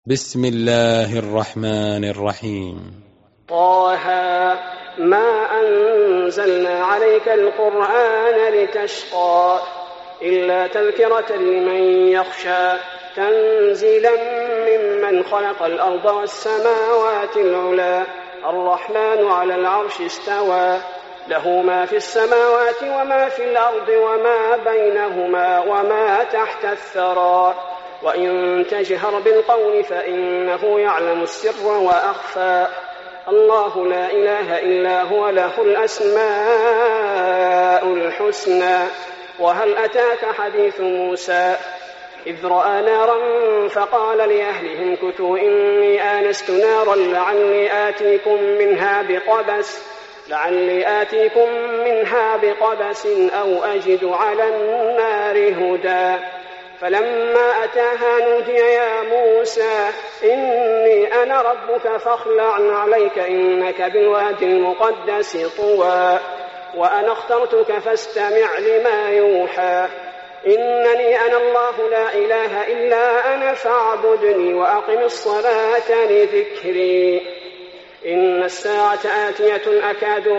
بسم الله الرحمن الرحيم. طه ما أنزلنا عليك القرآن لتشقى إلا تذكرة لمن يخشى تنزيلا ممن خلق الأرض والسماوات العلى الرحمن على العرش استوى له ما في السماوات وما في الأرض وما بينهما وما تحت الثرى وإن تجهر بالقول فإنه يعلم السر وأخفى الله لا إله إلا هو له الأسماء الحسنى وهل أتاك حديث موسى إذ رأى نارا فقال لأهلهم كثوا إني آنست نارا لعلي آتيكم منها بقبس أو أجد على النار هدى فلما أتاها نودي يا موسى إني أنا ربك فاخلع عليك إنك بالوادي المقدس طوى وأنا اخترتك فاستمع لما يوحى إنني أنا الله لا إله إلا أنا فاعبدني وأقم الصلاة لذكري إن الساعة آتية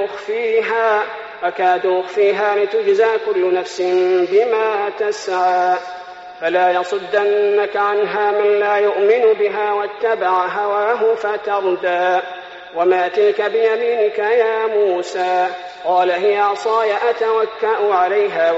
أكاد أخفيها لتجزى كل نفس بما تسعى فلا يصدنك عنها من لا يؤمن بها واتبع هواه فتردى وما تلك بيمينك يا موسى قال هي عصاي أتوكأ عليها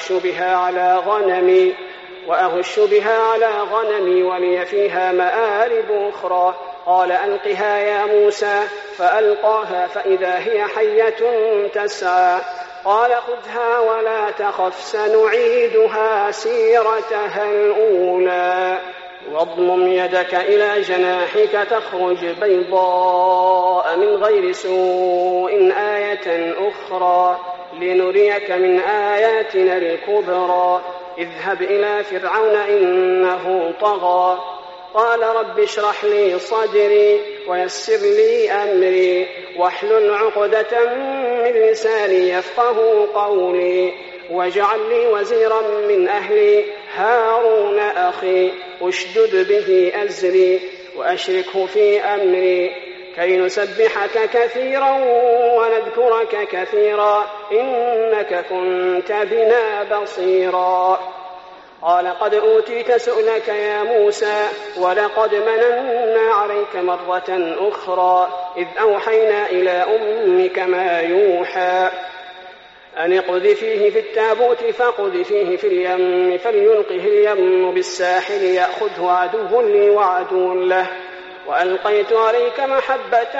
وأهش بها على غنمي ولي فيها مآرب أخرى قال ألقها يا موسى فألقاها فإذا هي حية تسعى قال خذها ولا تخف سنعيدها سيرتها الأولى واضمم يدك إلى جناحك تخرج بيضاء من غير سوء آية أخرى لنريك من آياتنا الكبرى اذهب إلى فرعون إنه طغى قال رب اشرح لي صدري ويسر لي أمري واحلل عقدة من لساني يفقه قولي واجعل لي وزيرا من أهلي هارون أخي اشدد به أزري وأشركه في أمري كي نسبحك كثيرا ونذكرك كثيرا إنك كنت بنا بصيرا قال قد أوتيت سؤلك يا موسى ولقد مننا عليك مرة أخرى إذ أوحينا إلى أمك ما يوحى أن اقذفيه في التابوت فاقذفيه في اليم فليلقه اليم بالساحل يأخذه عدو لي وعدو له وألقيت عليك محبة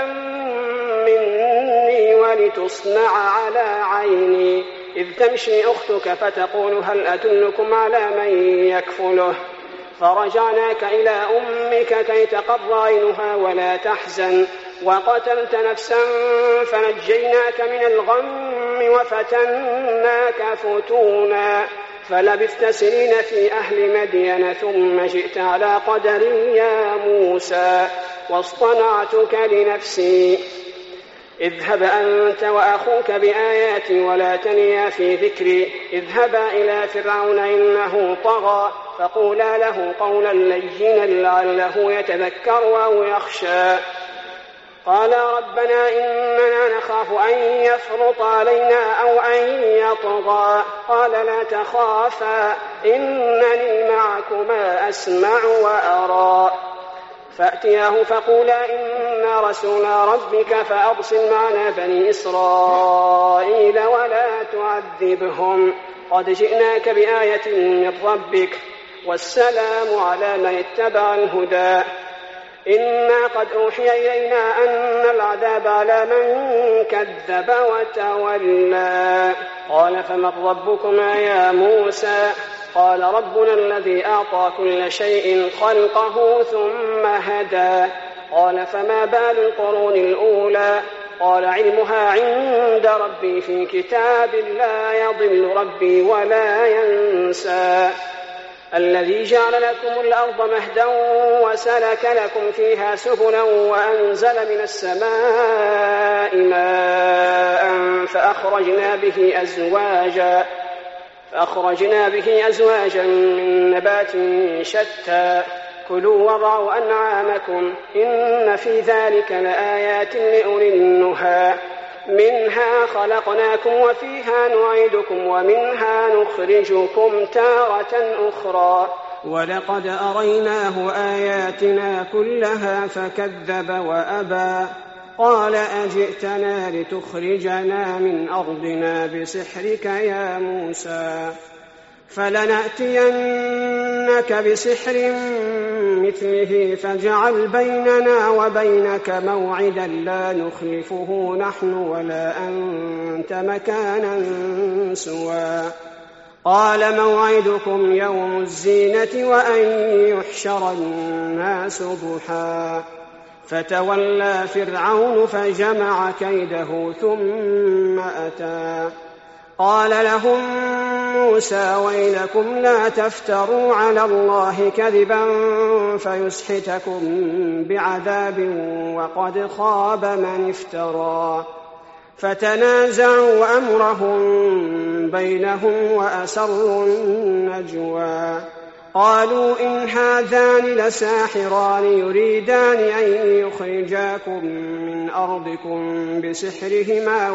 مني ولتصنع على عيني إذ تمشي أختك فتقول هل أدلكم على من يكفله فرجعناك إلى أمك كي تقر عينها ولا تحزن وقتلت نفسا فنجيناك من الغم وفتناك فتونا فلبثت سنين في أهل مدين ثم جئت على قدر يا موسى واصطنعتك لنفسي اذهب أنت وأخوك بآياتي ولا تنيا في ذكري اذهبا إلى فرعون إنه طغى فقولا له قولا لينا لعله يتذكر أو يخشى قال ربنا إننا نخاف أن يفرط علينا أو أن يطغى قال لا تخافا إنني معكما أسمع وأرى فأتياه فقولا إنا رسول ربك فأرسل معنا بني إسرائيل ولا تعذبهم قد جئناك بآية من ربك والسلام على من اتبع الهدى إنا قد أوحي إلينا أن العذاب على من كذب وتولى قال فمن ربكما يا موسى قال ربنا الذي أعطى كل شيء خلقه ثم هدى قال فما بال القرون الأولى قال علمها عند ربي في كتاب لا يضل ربي ولا ينسى الذي جعل لكم الأرض مهدا وسلك لكم فيها سبلا وأنزل من السماء ماء فأخرجنا به أزواجا من نبات شتى كلوا وارعوا أنعامكم إن في ذلك لآيات لأولي النهى منها خلقناكم وفيها نعيدكم ومنها نخرجكم تارة أخرى ولقد أريناه آياتنا كلها فكذب وأبى قال أجئتنا لتخرجنا من أرضنا بسحرك يا موسى فلنأتينك بسحر مثله فاجعل بيننا وبينك موعدا لا نخلفه نحن ولا أنت مكانا سوى قال موعدكم يوم الزينة وأن يحشر الناس ضحى فتولى فرعون فجمع كيده ثم أتى قال لهم موسى ويلكم لا تفتروا على الله كذبا فيسحتكم بعذاب وقد خاب من افترى فتنازعوا أمرهم بينهم وأسروا النجوى قالوا إن هذان لساحران يريدان أن يخرجاكم من أرضكم بسحرهما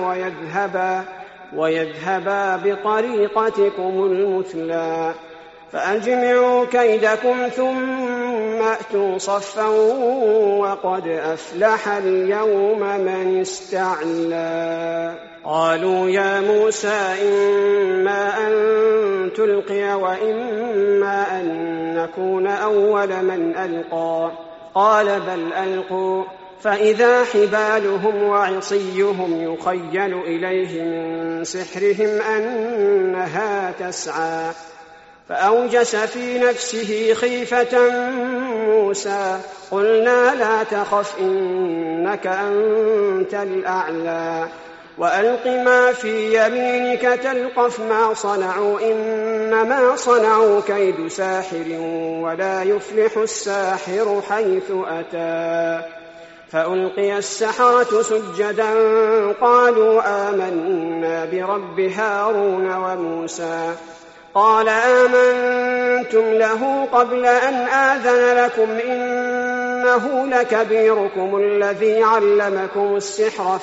ويذهبا بطريقتكم المثلى فأجمعوا كيدكم ثم أتوا صفا وقد أفلح اليوم من استعلى قالوا يا موسى إما أن تلقي وإما أن نكون أول من ألقى قال بل ألقوا فإذا حبالهم وعصيهم يخيل إليه من سحرهم أنها تسعى فأوجس في نفسه خيفة موسى قلنا لا تخف إنك أنت الأعلى وألق ما في يمينك تلقف ما صنعوا إنما صنعوا كيد ساحر ولا يفلح الساحر حيث أتى فألقي السحرة سجدا قالوا آمنا برب هارون وموسى قال آمنتم له قبل أن آذن لكم إنه لكبيركم الذي علمكم السحر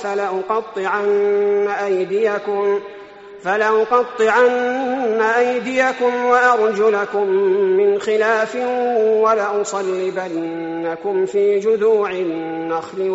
فلأقطعن أيديكم وأرجلكم من خلاف ولأصلبنكم في جذوع النخل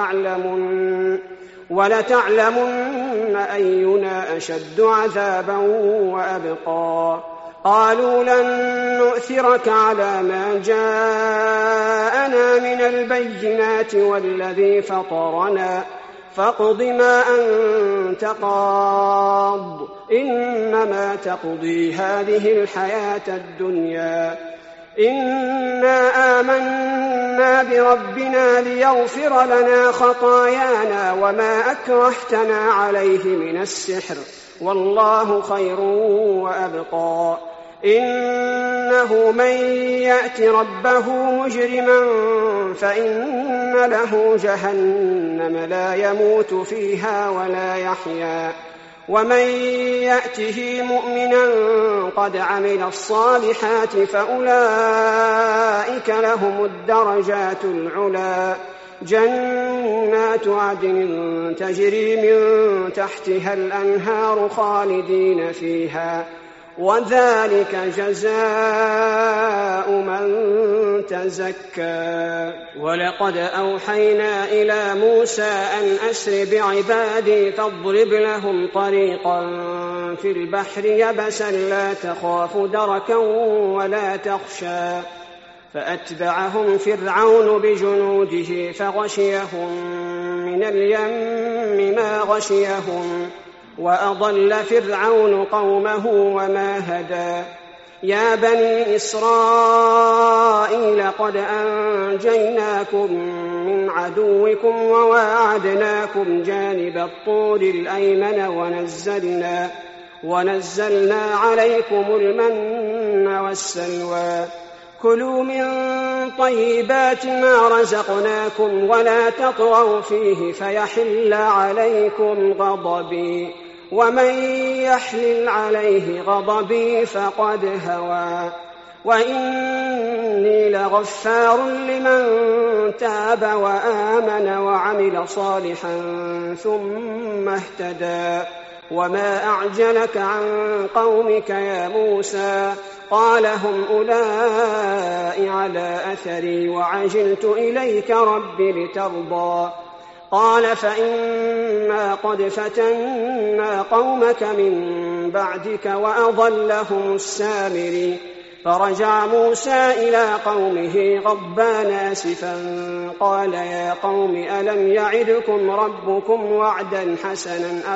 ولتعلمن أينا أشد عذابا وأبقى قالوا لن نؤثرك على ما جاءنا من البينات والذي فطرنا فاقض ما أنت قاض إنما تقضي هذه الحياة الدنيا إنا آمنا بربنا ليغفر لنا خطايانا وما أكرهتنا عليه من السحر والله خير وأبقى إنه من يأت ربه مجرما فإن له جهنم لا يموت فيها ولا يحيا ومن يأته مؤمنا قد عمل الصالحات فأولئك لهم الدرجات العلى جنات عدن تجري من تحتها الأنهار خالدين فيها وذلك جزاء من تزكى ولقد أوحينا إلى موسى أن أسر بعبادي فاضرب لهم طريقا في البحر يبسا لا تخاف دركا ولا تخشى فأتبعهم فرعون بجنوده فغشيهم من اليم ما غشيهم وأضل فرعون قومه وما هدى يا بني إسرائيل قد أنجيناكم من عدوكم وواعدناكم جانب الطور الأيمن ونزلنا عليكم المن والسلوى كلوا من طيبات ما رزقناكم ولا تطغوا فيه فيحل عليكم غضبي ومن يحلل عليه غضبي فقد هوى وإني لغفار لمن تاب وآمن وعمل صالحا ثم اهتدى. وما أعجلك عن قومك يا موسى؟ قال هم أولئك على أثري وعجلت إليك رب لترضى. قال فإنا قد فتنا قومك من بعدك وأضلهم السامري. فرجع موسى إلى قومه غضبان آسفا قال يا قوم ألم يعدكم ربكم وعدا حسنا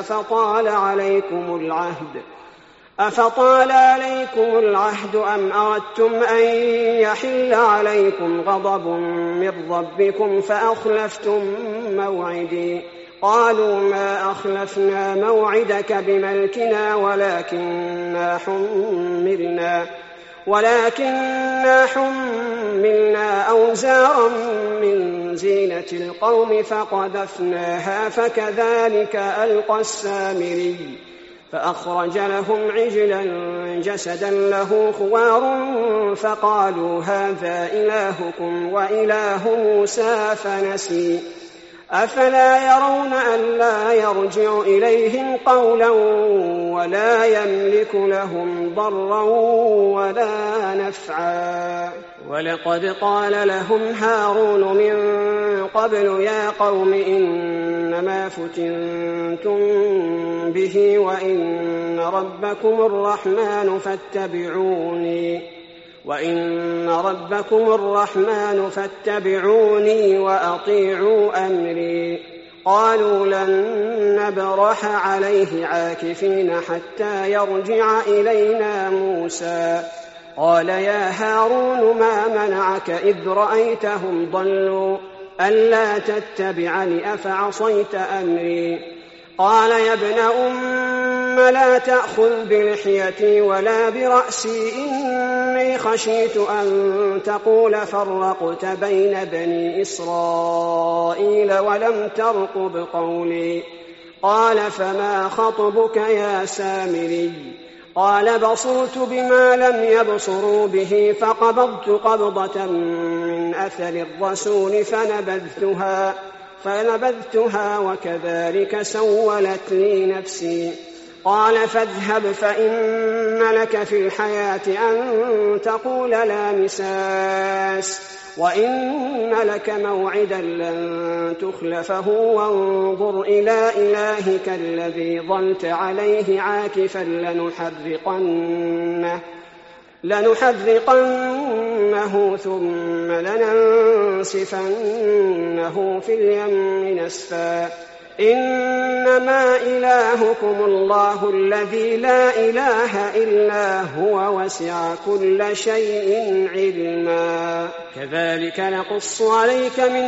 أفطال عليكم العهد أم أردتم أن يحل عليكم غضب من ربكم فأخلفتم موعدي؟ قالوا ما أخلفنا موعدك بملكنا ولكننا حملنا أوزارا من زينة القوم فقذفناها فكذلك ألقى السامري. فأخرج لهم عجلا جسدا له خوار فقالوا هذا إلهكم وإله موسى فنسي. أفلا يرون ألا يرجع إليهم قولا ولا يملك لهم ضرا ولا نفعا. ولقد قال لهم هارون من قبل يا قوم إنما فتنتم به وإن ربكم الرحمن فاتبعوني وأطيعوا أمري. قالوا لن نبرح عليه عاكفين حتى يرجع إلينا موسى. قال يا هارون ما منعك إذ رأيتهم ضلوا ألا تتبعني أفعصيت أمري؟ قال يا ابن أم لا تأخذ بلحيتي ولا برأسي إني خشيت أن تقول فرقت بين بني إسرائيل ولم ترقب قولي. قال فما خطبك يا سامري؟ قال بصرت بما لم يبصروا به فقبضت قبضة من أثر الرسول فنبذتها وكذلك سولت لي نفسي. قال فاذهب فإن لك في الحياة أن تقول لا مساس وإن لك موعدا لن تخلفه وانظر إلى إلهك الذي ظلت عليه عاكفا لنحرقنه ثم لننسفنه في اليم نسفا. إنما إلهكم الله الذي لا إله إلا هو وسع كل شيء علما. كذلك نقص عليك من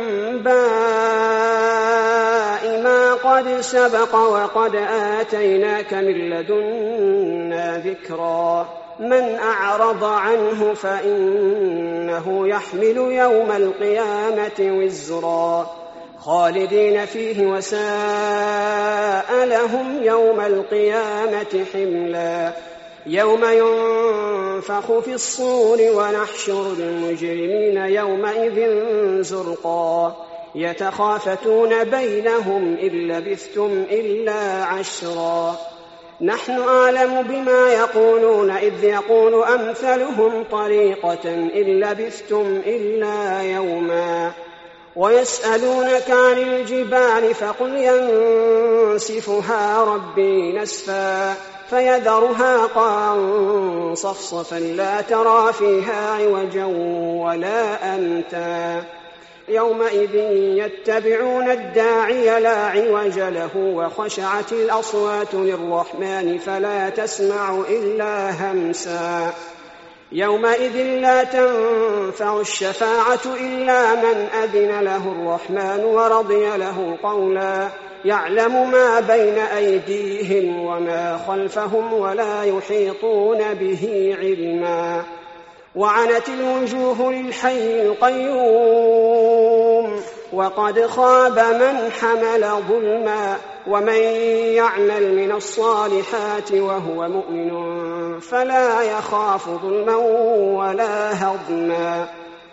أنباء ما قد سبق وقد آتيناك من لدنا ذكرا. من أعرض عنه فإنه يحمل يوم القيامة وزرا خالدين فيه وساء لهم يوم القيامة حملا. يوم ينفخ في الصور ونحشر المجرمين يومئذ زرقا يتخافتون بينهم إن لبثتم إلا عشرا. نحن أعلم بما يقولون إذ يقول أمثلهم طريقة إن لبثتم إلا يوما. ويسألونك عن الجبال فقل ينسفها ربي نسفا فيذرها قاعا صفصفا لا ترى فيها عوجا ولا أمتا. يومئذ يتبعون الداعي لا عوج له وخشعت الأصوات للرحمن فلا تسمع إلا همسا. يومئذ لا تنفع الشفاعة إلا من أذن له الرحمن ورضي له قولا. يعلم ما بين أيديهم وما خلفهم ولا يحيطون به علما. وعنت الوجوه للحي القيوم وقد خاب من حمل ظلما ومن يعمل من الصالحات وهو مؤمن فلا يخاف ظلما ولا هضما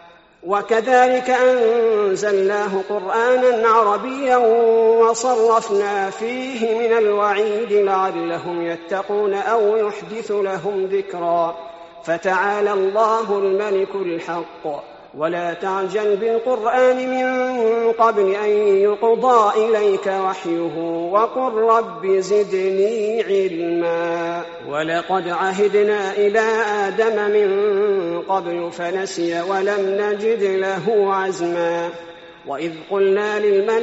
وكذلك أنزلناه قرآنا عربيا وصرفنا فيه من الوعيد لعلهم يتقون أو يحدث لهم ذكرا فتعالى الله الملك الحق ولا تعجل بالقرآن من قبل أن يقضى إليك وحيه وقل رب زدني علما ولقد عهدنا إلى آدم من قبل فنسي ولم نجد له عزما وإذ قلنا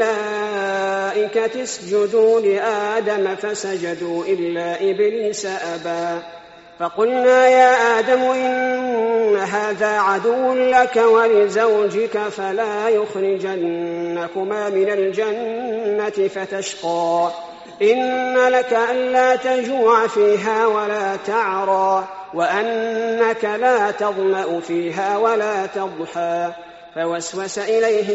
للملائكة اسجدوا لآدم فسجدوا إلا إبليس أبى فقلنا يا آدم إن هذا عدو لك ولزوجك فلا يخرجنكما من الجنة فتشقى إن لك ألا تجوع فيها ولا تعرى وأنك لا تظمأ فيها ولا تضحى فوسوس إليه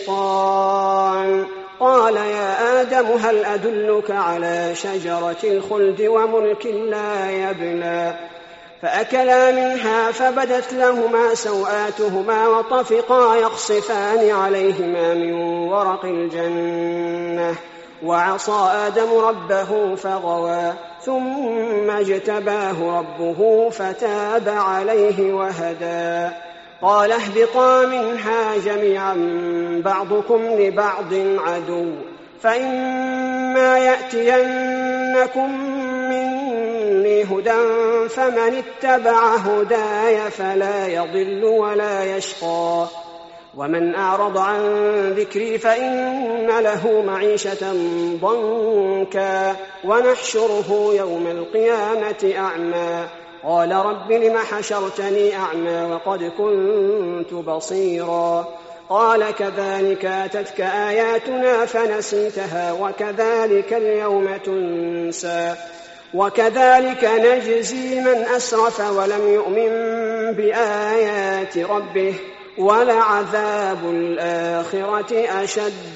الشيطان قال يا آدم هل أدلك على شجرة الخلد وملك لا يبلى فأكلا منها فبدت لهما سوآتهما وطفقا يخصفان عليهما من ورق الجنة وعصى آدم ربه فغوى ثم اجتباه ربه فتاب عليه وهدى قال اهبطا منها جميعا بعضكم لبعض عدو فإما يأتينكم مني هدى فمن اتبع هداي فلا يضل ولا يشقى ومن أعرض عن ذكري فإن له معيشة ضنكا ونحشره يوم القيامة أعمى قال رب لم حشرتني أعمى وقد كنت بصيرا قال كذلك أتتك آياتنا فنسيتها وكذلك اليوم تنسى وكذلك نجزي من أسرف ولم يؤمن بآيات ربه ولعذاب الآخرة أشد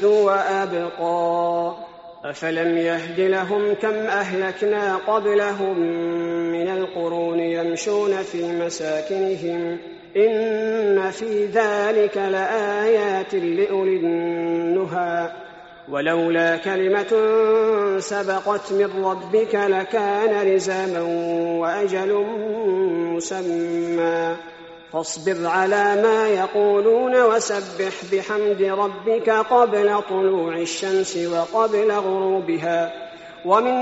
وأبقى أفلم يهد لهم كم أهلكنا قبلهم من القرون يمشون في مساكنهم إن في ذلك لآيات لأولي النهى ولولا كلمة سبقت من ربك لكان لزاما وأجل مسمى فاصبر على ما يقولون وسبح بحمد ربك قبل طلوع الشمس وقبل غروبها ومن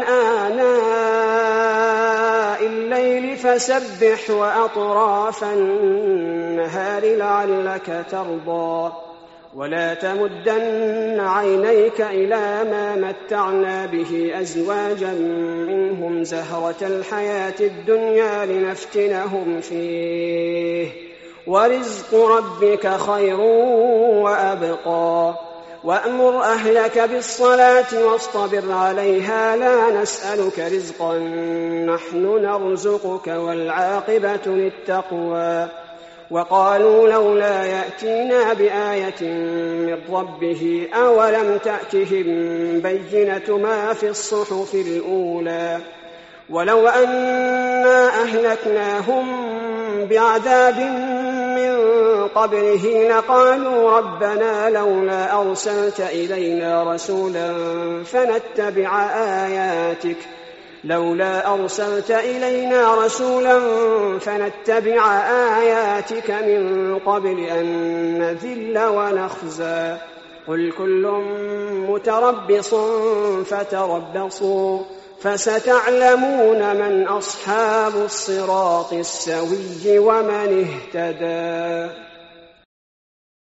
آناء الليل فسبح وأطراف النهار لعلك ترضى ولا تمدن عينيك إلى ما متعنا به أزواجا منهم زهرة الحياة الدنيا لنفتنهم فيه ورزق ربك خير وأبقى وأمر أهلك بالصلاة واصطبر عليها لا نسألك رزقا نحن نرزقك والعاقبة للتقوى وقالوا لولا يأتينا بآية من ربه أولم تأتهم بينة ما في الصحف الأولى ولو أنا أهلكناهم بعذاب من قبله لقالوا ربنا لولا أرسلت إلينا رسولا فنتبع آياتك من قبل أن نذل ونخزى قل كل متربص فتربصوا فستعلمون من أصحاب الصراط السوي ومن اهتدى